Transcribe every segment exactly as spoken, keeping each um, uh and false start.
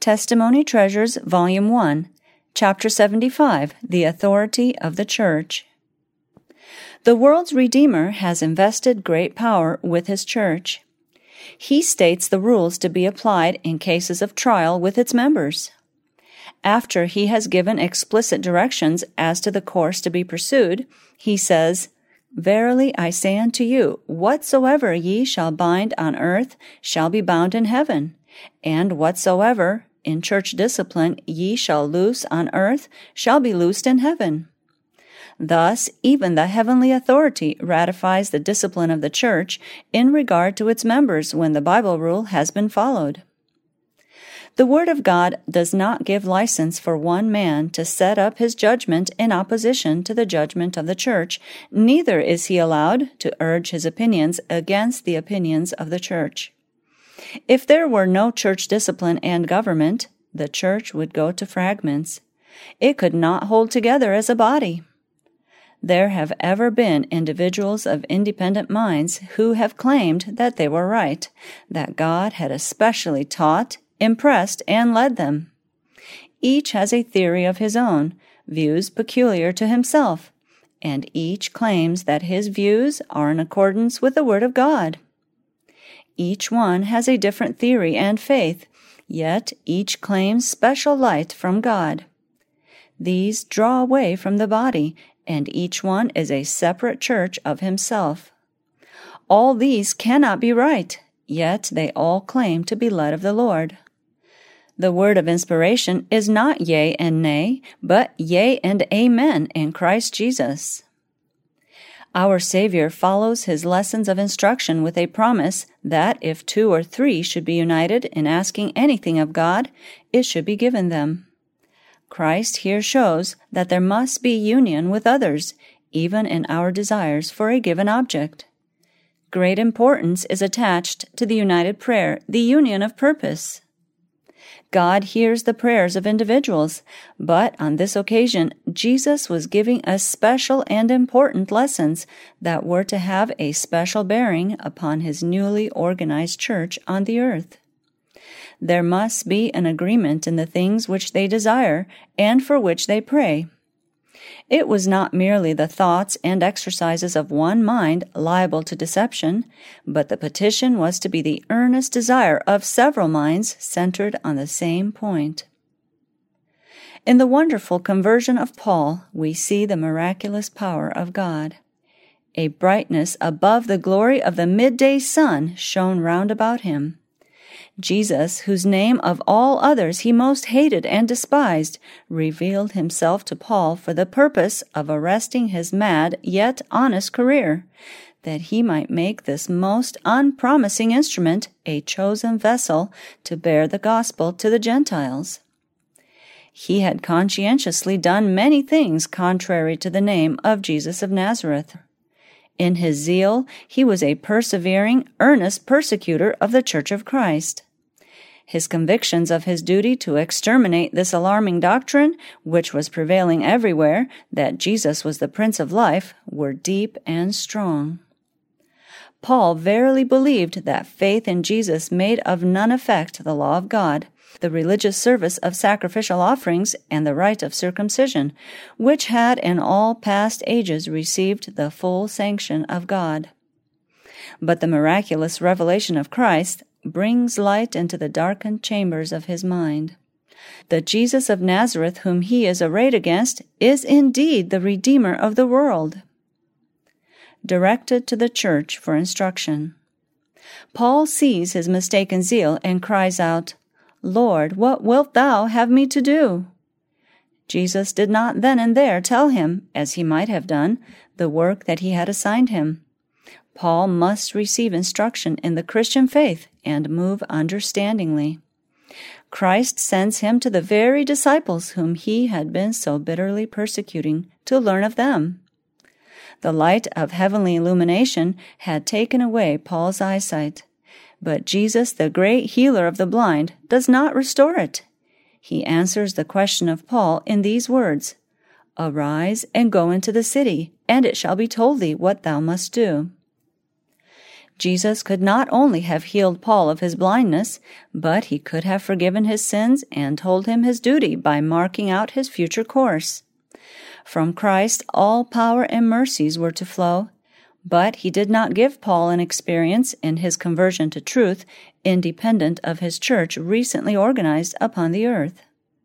Testimony Treasures, Volume one, Chapter seventy-five, The Authority of the Church. The world's Redeemer has invested great power with His Church. He states the rules to be applied in cases of trial with its members. After He has given explicit directions as to the course to be pursued, He says, "Verily I say unto you, whatsoever ye shall bind on earth shall be bound in heaven, and whatsoever in church discipline ye shall loose on earth shall be loosed in heaven." Thus, even the heavenly authority ratifies the discipline of the church in regard to its members when the Bible rule has been followed. The Word of God does not give license for one man to set up his judgment in opposition to the judgment of the church, neither is he allowed to urge his opinions against the opinions of the church. If there were no church discipline and government, the church would go to fragments. It could not hold together as a body. There have ever been individuals of independent minds who have claimed that they were right, that God had especially taught, impressed, and led them. Each has a theory of his own, views peculiar to himself, and each claims that his views are in accordance with the Word of God. Each one has a different theory and faith, yet each claims special light from God. These draw away from the body, and each one is a separate church of himself. All these cannot be right, yet they all claim to be led of the Lord. The word of inspiration is not yea and nay, but yea and amen in Christ Jesus. Our Savior follows His lessons of instruction with a promise that if two or three should be united in asking anything of God, it should be given them. Christ here shows that there must be union with others, even in our desires for a given object. Great importance is attached to the united prayer, the union of purpose. God hears the prayers of individuals, but on this occasion, Jesus was giving us special and important lessons that were to have a special bearing upon His newly organized church on the earth. There must be an agreement in the things which they desire and for which they pray. It was not merely the thoughts and exercises of one mind liable to deception, but the petition was to be the earnest desire of several minds centered on the same point. In the wonderful conversion of Paul, we see the miraculous power of God. A brightness above the glory of the midday sun shone round about him. Jesus, whose name of all others he most hated and despised, revealed himself to Paul for the purpose of arresting his mad yet honest career, that he might make this most unpromising instrument a chosen vessel to bear the gospel to the Gentiles. He had conscientiously done many things contrary to the name of Jesus of Nazareth. In his zeal, he was a persevering, earnest persecutor of the Church of Christ. His convictions of his duty to exterminate this alarming doctrine, which was prevailing everywhere, that Jesus was the Prince of Life, were deep and strong. Paul verily believed that faith in Jesus made of none effect the law of God, the religious service of sacrificial offerings, and the rite of circumcision, which had in all past ages received the full sanction of God. But the miraculous revelation of Christ brings light into the darkened chambers of his mind. The Jesus of Nazareth whom he is arrayed against is indeed the Redeemer of the world. Directed to the church for instruction. Paul sees his mistaken zeal and cries out, "Lord, what wilt thou have me to do?" Jesus did not then and there tell him, as he might have done, the work that he had assigned him. Paul must receive instruction in the Christian faith and move understandingly. Christ sends him to the very disciples whom he had been so bitterly persecuting to learn of them. The light of heavenly illumination had taken away Paul's eyesight. But Jesus, the great healer of the blind, does not restore it. He answers the question of Paul in these words, "Arise and go into the city, and it shall be told thee what thou must do." Jesus could not only have healed Paul of his blindness, but he could have forgiven his sins and told him his duty by marking out his future course. From Christ all power and mercies were to flow, but he did not give Paul an experience in his conversion to truth independent of his church recently organized upon the earth.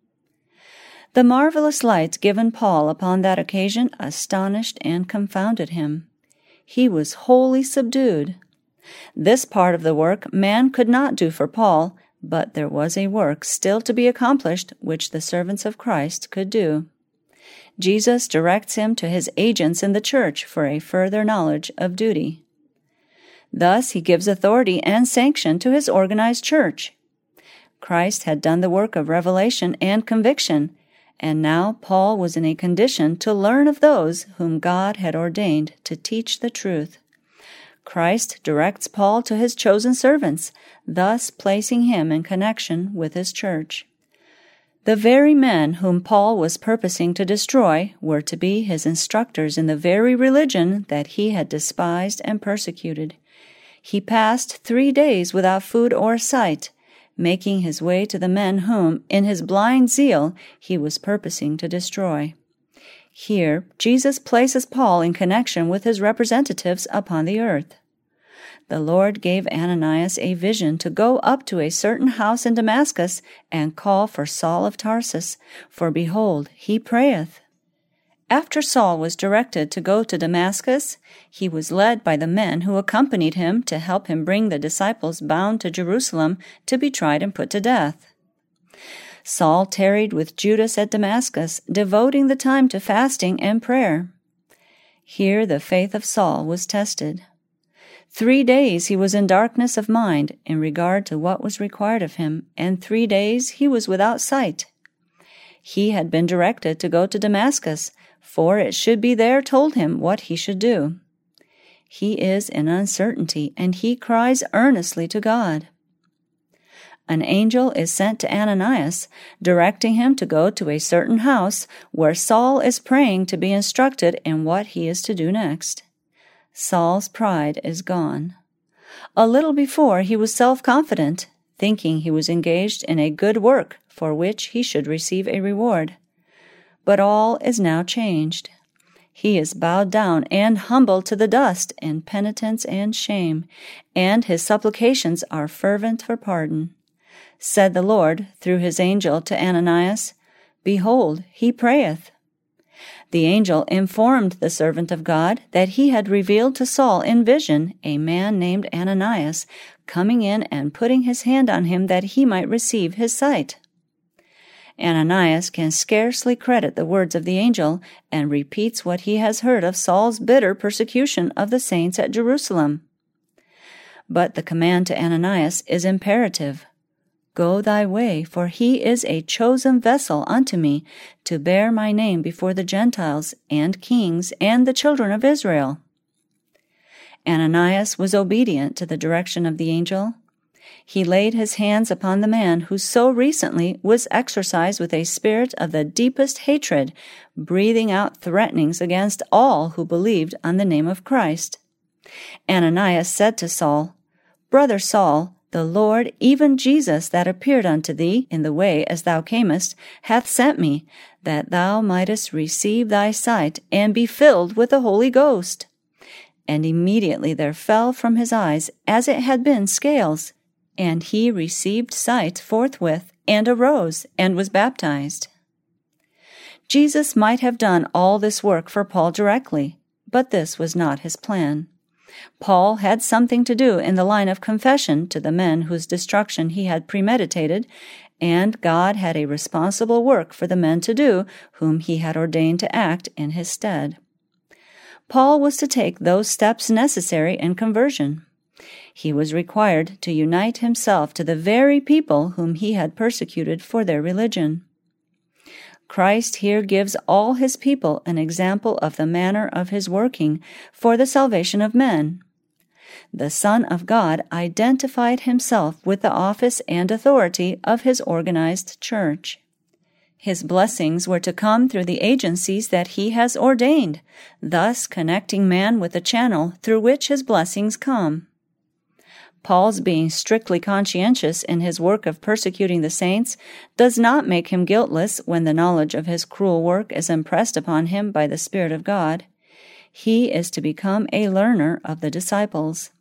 The marvelous light given Paul upon that occasion astonished and confounded him. He was wholly subdued. This part of the work man could not do for Paul, but there was a work still to be accomplished which the servants of Christ could do. Jesus directs him to his agents in the church for a further knowledge of duty. Thus he gives authority and sanction to his organized church. Christ had done the work of revelation and conviction, and now Paul was in a condition to learn of those whom God had ordained to teach the truth. Christ directs Paul to his chosen servants, thus placing him in connection with his church. The very men whom Paul was purposing to destroy were to be his instructors in the very religion that he had despised and persecuted. He passed three days without food or sight, making his way to the men whom, in his blind zeal, he was purposing to destroy. Here, Jesus places Paul in connection with his representatives upon the earth. The Lord gave Ananias a vision to go up to a certain house in Damascus and call for Saul of Tarsus, for behold, he prayeth. After Saul was directed to go to Damascus, he was led by the men who accompanied him to help him bring the disciples bound to Jerusalem to be tried and put to death. Saul tarried with Judas at Damascus, devoting the time to fasting and prayer. Here the faith of Saul was tested. Three days he was in darkness of mind in regard to what was required of him, and three days he was without sight. He had been directed to go to Damascus, for it should be there told him what he should do. He is in uncertainty, and he cries earnestly to God. An angel is sent to Ananias, directing him to go to a certain house where Saul is praying to be instructed in what he is to do next. Saul's pride is gone. A little before he was self-confident, thinking he was engaged in a good work for which he should receive a reward. But all is now changed. He is bowed down and humbled to the dust in penitence and shame, and his supplications are fervent for pardon. Said the Lord through his angel to Ananias, Behold, he prayeth. The angel informed the servant of God that he had revealed to Saul in vision a man named Ananias, coming in and putting his hand on him that he might receive his sight. Ananias can scarcely credit the words of the angel and repeats what he has heard of Saul's bitter persecution of the saints at Jerusalem. But the command to Ananias is imperative. Go thy way, for he is a chosen vessel unto me to bear my name before the Gentiles and kings and the children of Israel. Ananias was obedient to the direction of the angel. He laid his hands upon the man who so recently was exercised with a spirit of the deepest hatred, breathing out threatenings against all who believed on the name of Christ. Ananias said to Saul, Brother Saul, the Lord, even Jesus that appeared unto thee in the way as thou camest, hath sent me, that thou mightest receive thy sight and be filled with the Holy Ghost. And immediately there fell from his eyes as it had been scales, and he received sight forthwith, and arose, and was baptized. Jesus might have done all this work for Paul directly, but this was not his plan. Paul had something to do in the line of confession to the men whose destruction he had premeditated, and God had a responsible work for the men to do whom he had ordained to act in his stead. Paul was to take those steps necessary in conversion. He was required to unite himself to the very people whom he had persecuted for their religion. Christ here gives all his people an example of the manner of his working for the salvation of men. The Son of God identified himself with the office and authority of his organized church. His blessings were to come through the agencies that he has ordained, thus connecting man with the channel through which his blessings come. Paul's being strictly conscientious in his work of persecuting the saints does not make him guiltless when the knowledge of his cruel work is impressed upon him by the Spirit of God. He is to become a learner of the disciples.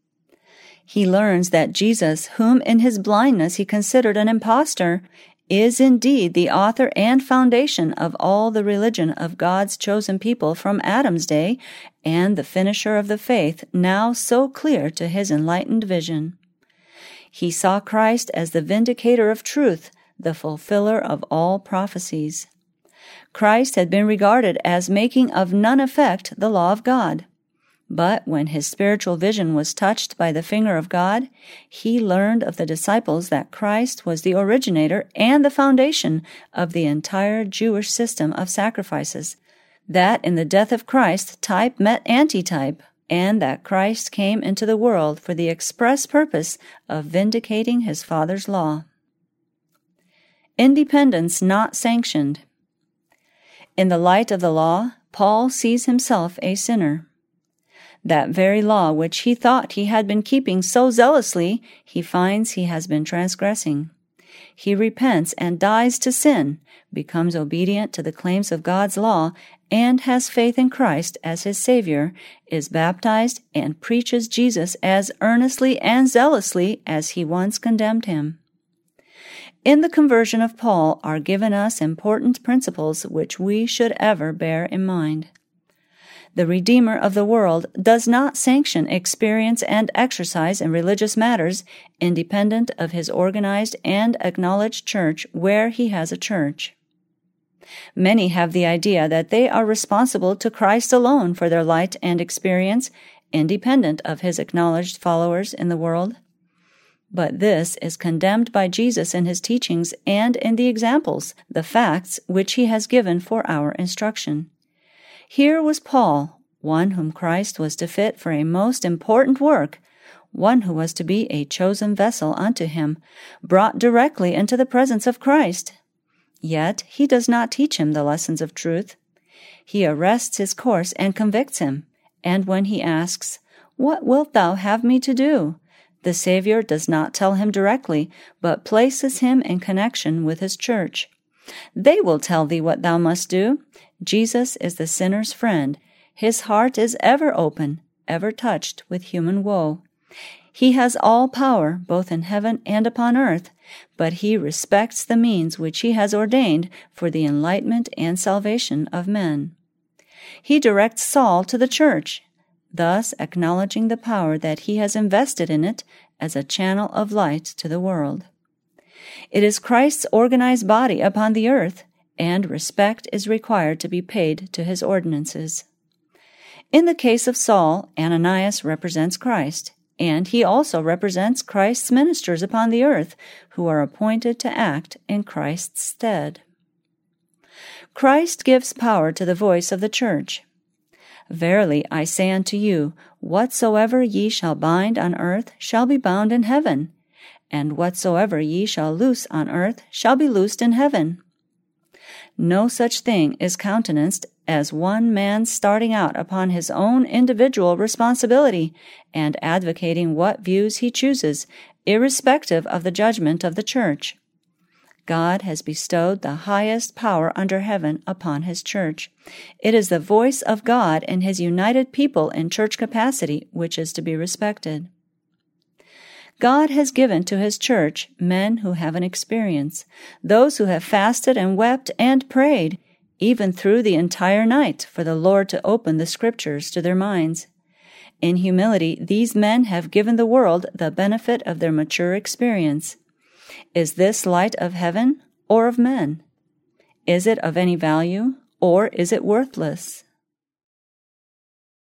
He learns that Jesus, whom in his blindness he considered an impostor, is indeed the author and foundation of all the religion of God's chosen people from Adam's day, and the finisher of the faith now so clear to his enlightened vision. He saw Christ as the vindicator of truth, the fulfiller of all prophecies. Christ had been regarded as making of none effect the law of God. But when his spiritual vision was touched by the finger of God, he learned of the disciples that Christ was the originator and the foundation of the entire Jewish system of sacrifices, that in the death of Christ type met antitype, and that Christ came into the world for the express purpose of vindicating his Father's law. Independence not sanctioned. In the light of the law, Paul sees himself a sinner. That very law which he thought he had been keeping so zealously, he finds he has been transgressing. He repents and dies to sin, becomes obedient to the claims of God's law, and has faith in Christ as his Savior, is baptized, and preaches Jesus as earnestly and zealously as he once condemned him. In the conversion of Paul are given us important principles which we should ever bear in mind. The Redeemer of the world does not sanction experience and exercise in religious matters independent of his organized and acknowledged church where he has a church. Many have the idea that they are responsible to Christ alone for their light and experience, independent of his acknowledged followers in the world. But this is condemned by Jesus in his teachings and in the examples, the facts which he has given for our instruction. Here was Paul, one whom Christ was to fit for a most important work, one who was to be a chosen vessel unto him, brought directly into the presence of Christ. Yet he does not teach him the lessons of truth. He arrests his course and convicts him, and when he asks, "What wilt thou have me to do?" the Savior does not tell him directly, but places him in connection with his church. They will tell thee what thou must do. Jesus is the sinner's friend. His heart is ever open, ever touched with human woe. He has all power, both in heaven and upon earth, but he respects the means which he has ordained for the enlightenment and salvation of men. He directs Saul to the church, thus acknowledging the power that he has invested in it as a channel of light to the world. It is Christ's organized body upon the earth, and respect is required to be paid to his ordinances. In the case of Saul, Ananias represents Christ, and he also represents Christ's ministers upon the earth, who are appointed to act in Christ's stead. Christ gives power to the voice of the church. Verily I say unto you, whatsoever ye shall bind on earth shall be bound in heaven, and whatsoever ye shall loose on earth shall be loosed in heaven. No such thing is countenanced as one man starting out upon his own individual responsibility and advocating what views he chooses, irrespective of the judgment of the church. God has bestowed the highest power under heaven upon his church. It is the voice of God in his united people in church capacity which is to be respected. God has given to his church men who have an experience, those who have fasted and wept and prayed, even through the entire night, for the Lord to open the Scriptures to their minds. In humility, these men have given the world the benefit of their mature experience. Is this light of heaven or of men? Is it of any value or is it worthless?